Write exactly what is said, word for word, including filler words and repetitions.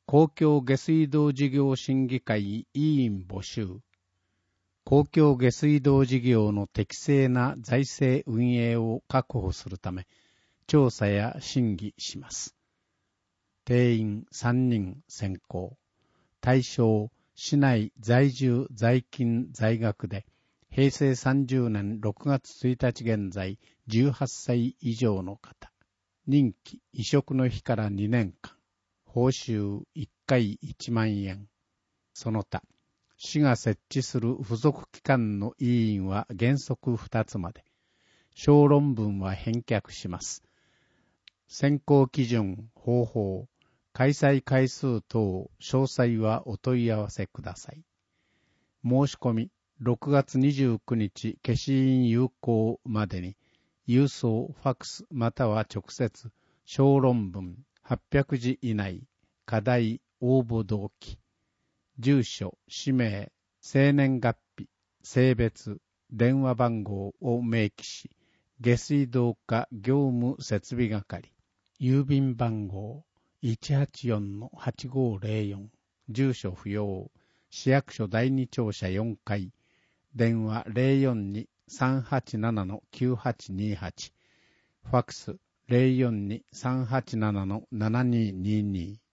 公共下水道事業審議会委員募集。公共下水道事業の適正な財政運営を確保するため、調査や審議します。定員さんにん選考。対象、市内在住在勤在学で、平成さんじゅうねんろくがつついたち現在じゅうはっさい以上の方。任期、移植の日からにねんかん。報酬いっかいいちまんえん。その他、市が設置する付属機関の委員は原則ふたつまで。小論文は返却します。選考基準、方法、開催回数等、詳細はお問い合わせください。申し込み、ろくがつにじゅうくにち消印有効までに、郵送、ファックスまたは直接、小論文はっぴゃくじ以内、課題、応募動機、住所、氏名、生年月日、性別、電話番号を明記し、下水道課業務設備係、郵便番号 いちはちよんのはちごーぜろよん、住所不要、市役所だいに庁舎よんかい、電話 ゼロよんに さんはちななのきゅうはちにはち、ファックス ゼロよんに さんはちななのななににに